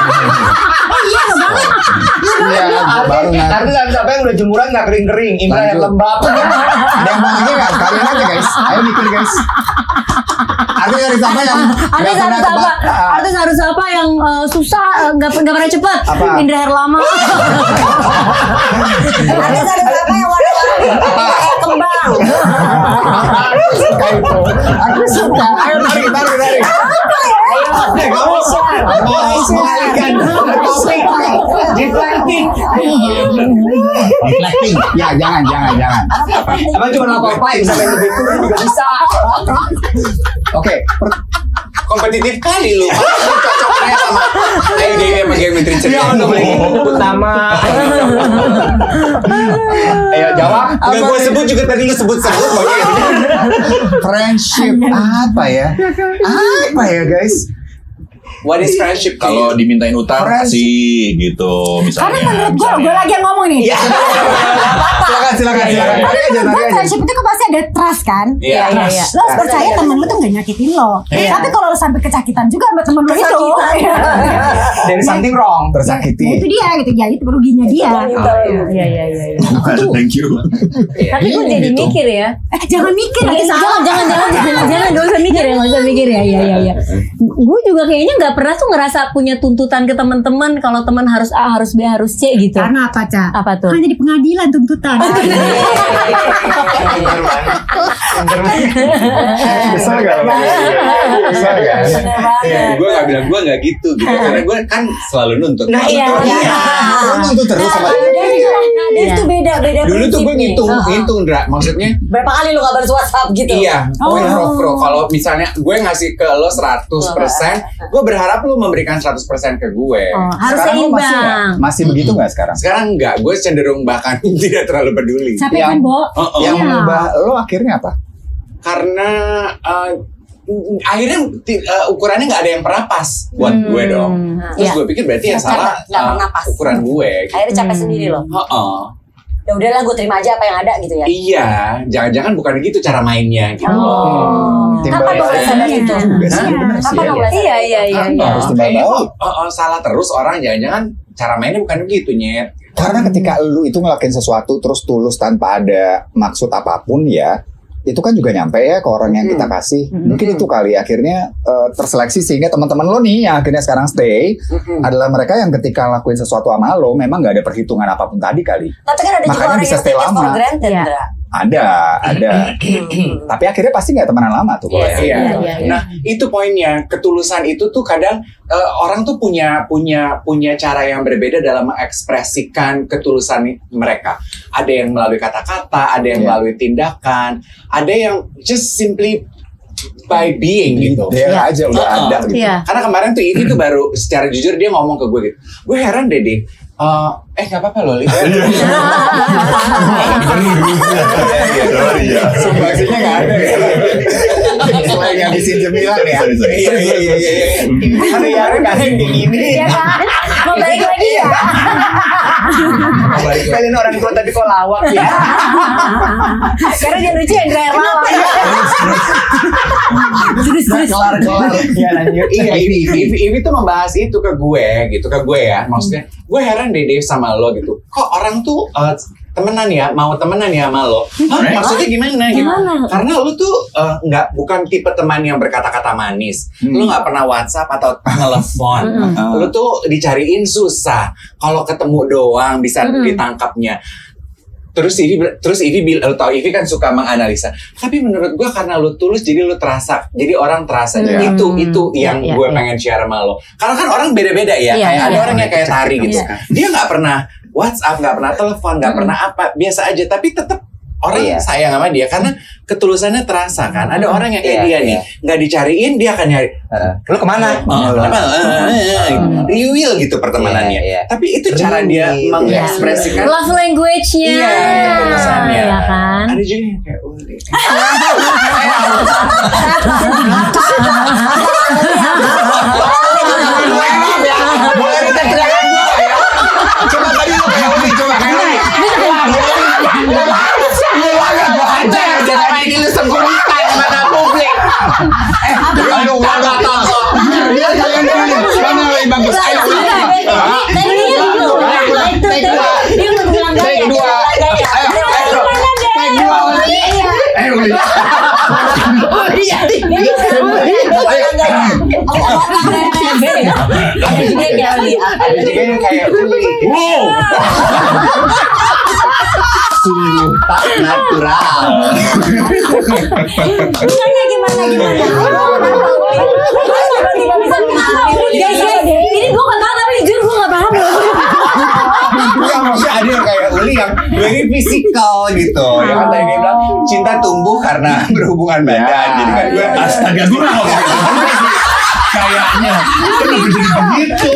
Iya, baru nggak. Artis apa yang udah jemuran nggak kering-kering. Indra yang Lanjut. lembab. Ada yang mau lagi nggak? Kalian aja guys. Ayo mikir guys. Artis harus apa yang Artis harus apa yang susah nggak pernah cepat. Indra Herlama. Artis harus apa yang warna-warni kayak kembang. Aku suka. Ayo tarik. Kamu mengalihkan topik. Deflecting. Ya jangan. Emang cuma apa-apa bisa main lebih kurang juga bisa. Oke. Kompetitif kali lu. Cocoknya sama Dewi sama geometri ceria. Sebut nama. Ayo jawab. Enggak gue sebut juga tadi lu sebut. Friendship apa ya guys? What is friendship? Kalau dimintain utang kasih gitu misalnya. Karena menurut gue lagi yang ngomong nih. Silakan. Friendship itu kan pasti ada trust kan. Iya. Lo harus percaya temen lo tuh gak nyakitin lo. Tapi kalau lo sampai kesakitan juga sama temen lo itu, There is something wrong. Tersakiti. itu dia gitu. Jadi itu ruginya dia. Iya. Thank you. Tapi gue jadi mikir ya. Jangan mikir. Jangan gak usah mikir ya. Iya. Gue juga kayaknya nggak pernah tuh ngerasa punya tuntutan ke teman-teman kalau teman harus A, harus B, harus C gitu. Karena apa, Ca? Apa tuh? Kan jadi pengadilan tuntutan. Kesel gak? Gue gak bilang gue gak gitu. Karena gue kan selalu nuntut. Nah iya. Lu nuntut terus sama Dia tuh beda dulu tuh gue ngitung Dra. Maksudnya berapa kali lu gak balas WhatsApp gitu? Iya. Pro. Kalau misalnya gue ngasih ke lo 100%, gue berharap lo memberikan 100% ke gue. Harus seimbang. Masih begitu gak sekarang? Sekarang enggak. Gue cenderung bahkan tidak terlalu peduli. Capek kan, Bo? Yang mengubah lo akhirnya apa? Karena akhirnya ukurannya nggak ada yang pernah pas buat gue dong. Terus gue pikir berarti yang salah ukuran gue. Akhirnya capek sendiri loh. Ya udahlah, gue terima aja apa yang ada gitu ya. Iya, jangan-jangan bukan gitu cara mainnya gitu. Kapan lo mulai sadar itu? Kapan lo mulai sadar? Iya. Harus timbal balik. Salah terus orang, jangan-jangan cara mainnya bukan begitu, Nyet. Karena ketika lu itu ngelakuin sesuatu terus tulus tanpa ada maksud apapun ya, itu kan juga nyampe ya ke orang yang kita kasih. Mungkin itu kali akhirnya terseleksi sehingga teman-teman lo nih yang akhirnya sekarang stay adalah mereka yang ketika lakuin sesuatu sama lo memang gak ada perhitungan apapun tadi kali. Tapi kan ada juga orang bisa yang take it for granted, Dra. Ada. Tapi akhirnya pasti gak temenan lama tuh kalau Iya. Nah, itu poinnya. Ketulusan itu tuh kadang orang tuh punya cara yang berbeda dalam mengekspresikan ketulusan mereka. Ada yang melalui kata-kata, ada yang melalui tindakan, ada yang just simply by being gitu. Dia aja udah ada gitu. Karena kemarin tuh Ivi tuh baru secara jujur dia ngomong ke gue gitu. Gue heran deh, gak apa-apa loh, Li. Sumbangsinya gak ada ya. Selain ngabisin cemilan ya. Iya. Hari-hari gak ada yang kayak gini. Iya kan? Mau balik lagi ya? Kalian orang tua tapi kok lawak ya. Karena dia lucu Indra Herlama. Terus kelar. Ya lanjut. Iya, Ivi tuh membahas itu ke gue gitu, ke gue ya. Maksudnya gue heran deh sama lo gitu. Kok orang tuh mau temenan ya sama lo? Maksudnya gimana gitu? Karena lo tuh bukan tipe teman yang berkata-kata manis. Lo nggak pernah WhatsApp atau telepon. Lo tuh dicariin susah. Kalau ketemu doang bisa ditangkapnya. Terus Ivi bilang, lo tau Ivi kan suka menganalisa. Tapi menurut gue karena lo tulus jadi lo terasa, jadi orang terasa. Itu yang gue pengen share sama lo. Karena kan orang beda-beda ya. Kayak ada orang yang kayak Tari gitu. Dia nggak pernah WhatsApp, nggak pernah telepon, nggak pernah apa, biasa aja. Tapi tetap orang sayang sama dia karena ketulusannya terasa kan. Ada orang yang kayak dia nih, nggak dicariin dia akan nyari. Lu kemana? Real gitu pertemanannya. Tapi itu cara dia mengekspresikan love language-nya. Iya, ketulusannya. Iya kan? Ada juga yang kayak boleh minta teriakan gue ya. Coba tadi lu kayak Uli, coba kayak Uli. Jangan ini lu sembunyikan kepada publik. Aduh, biar kalian pilih mana yang lebih bagus. Ayo, Uli. Ada juga yang kayak Uli. Wow. Sungguh tak natural. Gimana? Tiba-tiba bisa guys, ini gue gak tahu tapi jujur gue gak paham loh. Maksudnya ada yang kayak Uli yang very physical gitu. Ya kan tadi dia bilang cinta tumbuh karena berhubungan badan. Jadi kan gue Astaga, gue nggak ngomong kayaknya kenapa jadi begitu?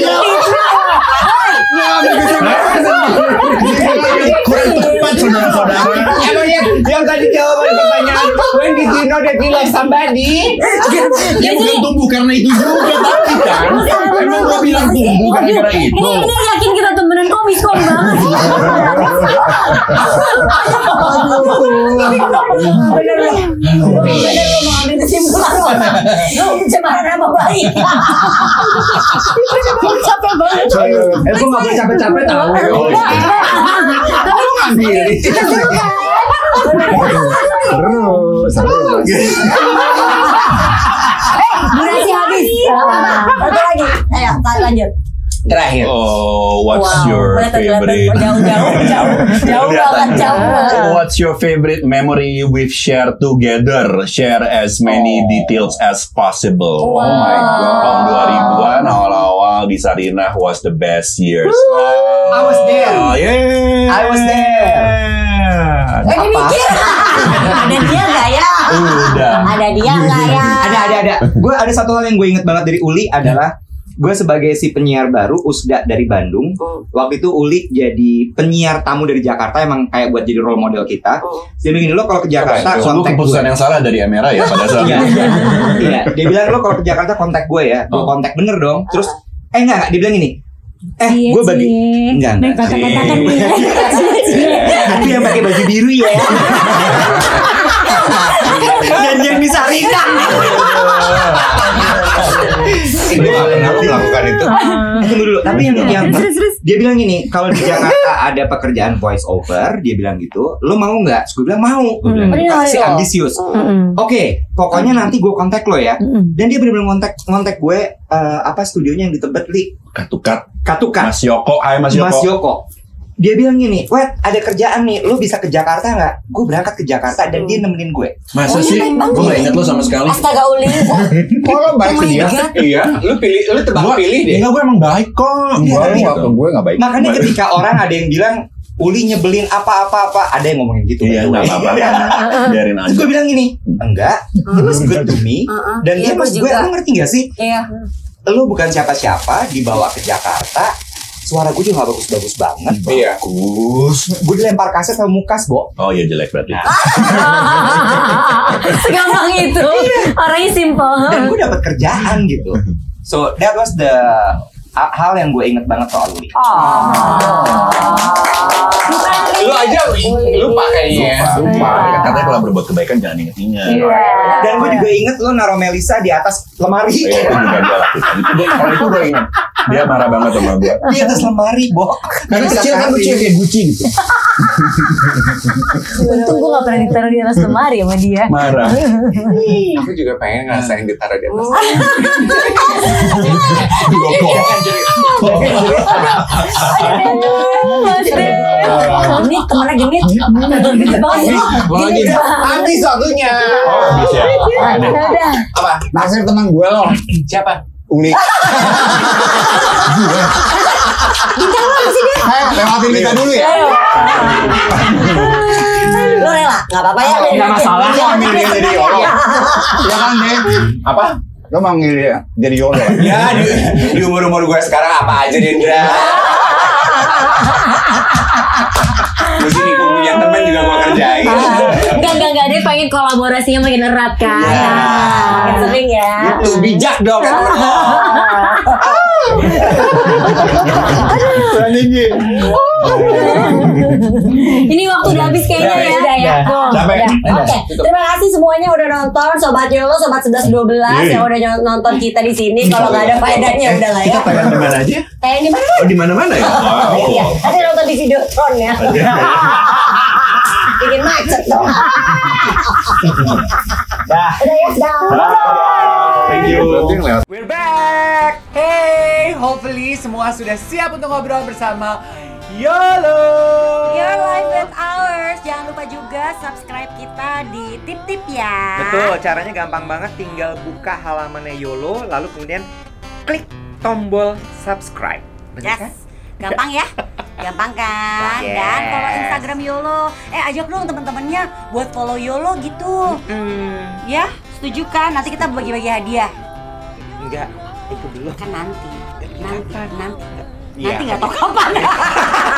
Kurang tepat saudara-saudara. emangnya yang tadi jawaban pertanyaan when did you know that you love somebody? Ya bukan tumbuh karena itu juga tapi kan. Emang gue bilang tumbuh karena itu. Ini yakin kita temenan kok miskon banget. Bener loh mau ambil kesimpulan loh. Lu pencemaran nama baik. Capek banget. Gue gak boleh capek-capek tau. Tapi lu ngambil. Seru. Durasi habis. Satu lagi. Ayo, lanjut. Terakhir. Oh, what's your favorite? Jauh. What's your favorite memory we've shared together? Share as many details as possible. Wow. Oh my god. Tahun 2000-an awal-awal di Sarinah was the best years. I was there. Oh, yeah. I was there. Lagi mikir. Ada dia nggak ya? Udah. Ada dia nggak ya? Ada. Gue ada satu hal yang gue inget banget dari Uli adalah gue sebagai si penyiar baru Usda dari Bandung. Waktu itu Uli jadi penyiar tamu dari Jakarta, emang kayak buat jadi role model kita. Dia bilang lo kalau ke Jakarta Itu kontak keputusan gue. yang salah dari Amera ya pada saat Iya. itu. Iya. Dia bilang lo kalau ke Jakarta kontak gue ya. Gue kontak bener dong. Terus enggak dia bilang gini. Gue bagi enggak. Kata-katakan nih. Tapi yang pakai baju biru ya. Dan yang di Sarinah. Gue gak pernah melakukan itu. Tunggu dulu. Tapi yang dia bilang gini, kalau di Jakarta ada pekerjaan voice over, dia bilang gitu, lo mau nggak? Gue bilang mau. Gue bilang si ambisius. Oke, pokoknya nanti gue kontak lo ya. Dan dia benar-benar kontak gue studionya yang di Tebet Li. Katukat. Mas Yoko, hai Mas Yoko. Mas Yoko. Dia bilang gini, Wet, ada kerjaan nih, lu bisa ke Jakarta nggak? Gue berangkat ke Jakarta dan dia nemenin gue. Masa sih? Gue gak inget lo sama sekali. Astaga Uli. Kok lo baik ke dia? Iya, lu tebak pilih deh. Enggak, gue emang baik kok. Gue gak baik. Makanya ketika orang ada yang bilang Uli nyebelin apa-apa, ada yang ngomongin gitu. Iya, nggak apa-apa. Biarin aja. Terus gue bilang gini, enggak, he was good to me. Dan dia mas gue, lo ngerti gak sih? Iya. Lo bukan siapa-siapa, dibawa ke Jakarta, suara gue juga gak bagus-bagus banget. Iya. Bagus. Gue dilempar kaset sama Mukas, Bo. Oh iya, jelek berarti. Gampang itu. Orangnya simple. Dan gue dapet kerjaan gitu. So that was the hal yang gue inget banget soal Uli. Lu aja lupa kayaknya. Lupa. Katanya kalau berbuat kebaikan jangan inget-inget. Dan gue juga inget lo naruh Melisa di atas lemari. Iya, itu juga dia lakukan. Kalau itu gue ingat. Dia marah banget sama gue. Di atas lemari, Bo. Karena kecil kan lucu kayak Gucci gitu. Untung gue gak pernah ditaruh di atas lemari sama dia. Marah. Aku juga pengen ngerasain ditaruh di atas. Genit, kemana genit? Genit banget. Lagi Habis waktunya. Oh, bisa. Apa? naksir teman gue loh. Siapa? Uli. Bintang lo sih dia. Lewatin kita dulu ya. Lo rela? Gak apa-apa ya. Gak masalah. Lo ambil dia jadi Yolo. Ya kan deh. Apa? Lo manggil dia jadi Yolo. Ya di umur-umur gue sekarang apa aja Dendra. Gue sini gue punya temen juga gue kerjain. Enggak. Dia pengen kolaborasinya makin erat kan. Makin sering ya. Itu bijak dong. Ini waktu udah habis kayaknya ya. Udah ya. Capek. Oke, terima kasih semuanya udah nonton, Sobat Yolo, Sobat 11-12 yang udah nonton kita di sini. Kalau nggak ada faedahnya udah lah ya. Kita tayang di mana aja? Tayang di mana? Oh, di mana-mana ya? Iya, nanti nonton di Videotron ya. Bikin macet dong. Dah. Udah ya, dah. Thank you. We're back. Hey, hopefully semua sudah siap untuk ngobrol bersama YOLO. Your life and ours. Jangan lupa juga subscribe kita di Tip-Tip ya. Betul, caranya gampang banget. Tinggal buka halamannya YOLO, lalu kemudian klik tombol subscribe. Bener kan? Gampang ya? Gampang kan? Yes. Dan follow Instagram YOLO. Ajak dong teman-temannya buat follow YOLO gitu. Ya, setuju kan? Nanti kita bagi-bagi hadiah. Enggak, itu belum. Kan nanti. Kapan? Nanti Iya. nggak tahu kapan.